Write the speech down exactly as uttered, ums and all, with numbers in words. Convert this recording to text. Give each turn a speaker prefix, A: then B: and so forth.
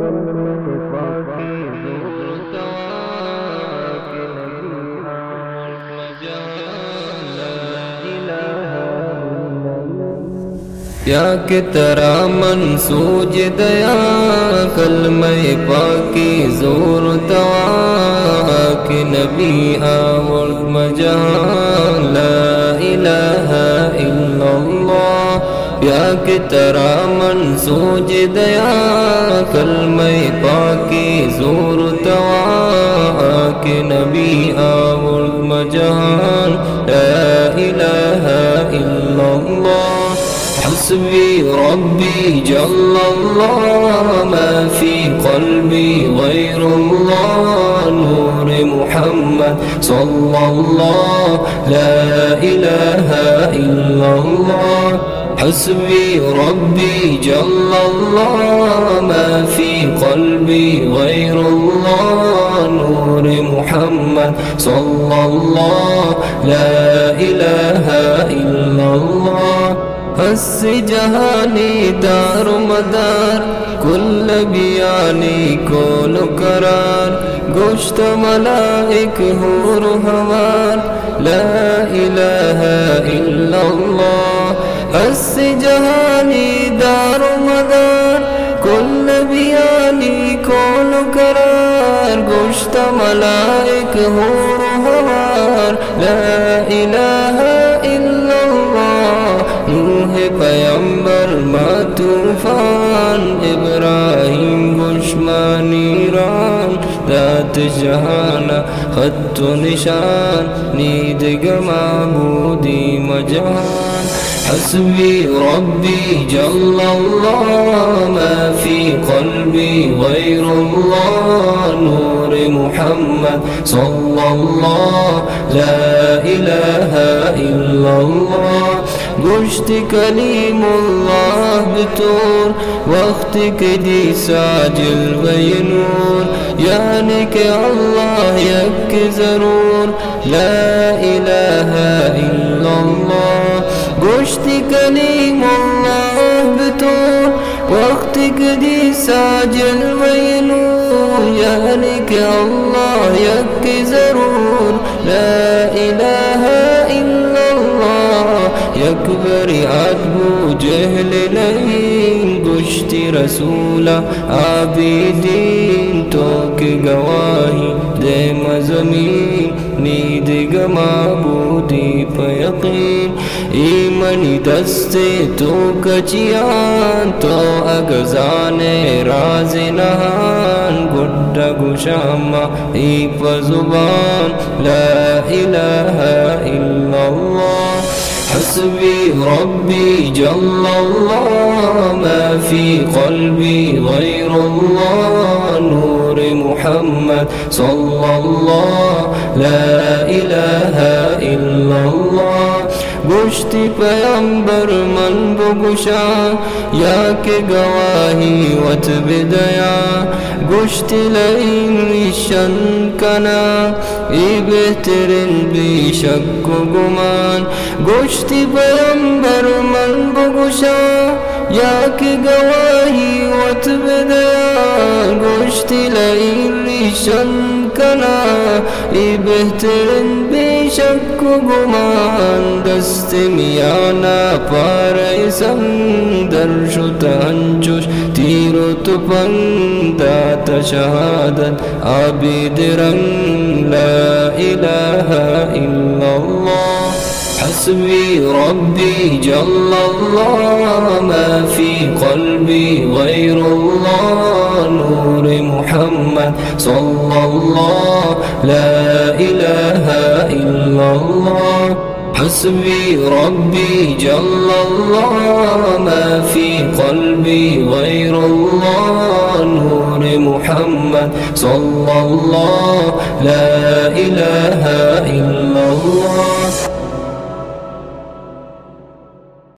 A: या कि तेरा मंसूज दया कलमे पाकी जोर तवा कि नबी आवड़ मजान ला इलाहा इल्लल्लाह। या कि तेरा मंसूज दया कलमे पाकी जोर तवा कि नबी आवड़ मजान ला इलाहा इल्लल्लाह। حسبي ربي جل الله ما في قلبي غير الله نور محمد صلى الله لا إله إلا الله. حسبي ربي جل الله ما في قلبي غير الله نور محمد صلى الله لا إله إلا الله. हस जहानी दार मदार कुल बियानी कोल करार गोश्त मलाइक हूर हवार ला इलाहा इल्लल्लाह। हस जहानी दार मदार कुल बियानी कोल करार गोश्त मलाइक हूर हवार ला इलाहा पैगंबर मा तूफान इब्राहिम बुश्मानीरान दात जहाना खत निशान नीद गमाबूदी मजान। हस्बी रब्बी जल अल्लाह मा फी क़ल्बी गैरुल्लाह नूर मुहम्मद सल्लल्लाह ला इलाहा इल्लल्लाह। गोश्त कलीमुल्लाह बतूर वक्त के दी साजिल वयनूर यानी के अल्लाह यक जरूर ला इलाहा इल्लल्लाह। गोश्त कलीमुल्लाह बतूर वक्त के दी साजिल वयनूर यानी के अल्लाह यक जरूर ला इलाहा इल्लल्लाह। यकबर अबू जहल नहीं गुश्ती रसूला आबिदीन तो के गवाही दे मज़मीन नीद गमाबूदी पयकीन ईमनी दस्ते तो कचियान तो अगजाने राज नहान गुड्डा गुशामा ई पजुबान ला इलाहा इल्लल्लाह। حسبي ربي جل الله ما في قلبي غير الله نور محمد صلى الله لا إله إلا الله. गोश्ती पैगंबर मन बगुशा या के गवाही वत बिदया गोश्ती लईन शन कना ई बेहतरीन बेशक गुमान। गोश्ती पैगंबर मन बगुशा या के गवाही वत बिदया गोश्ती लईन शन कना ई बेहतरीन बेशक गुमान। दस्त मियाना पारैसम दर्शुत अंचुश तीरो तुपंदात शहादत आबिद रंग ला इलाहा इल्लल्लाह। حسبي ربي جل الله ما في قلبي غير الله نور محمد صلى الله لا إله إلا الله. حسبي ربي جل الله ما في قلبي غير الله نور محمد صلى الله لا إله إلا الله.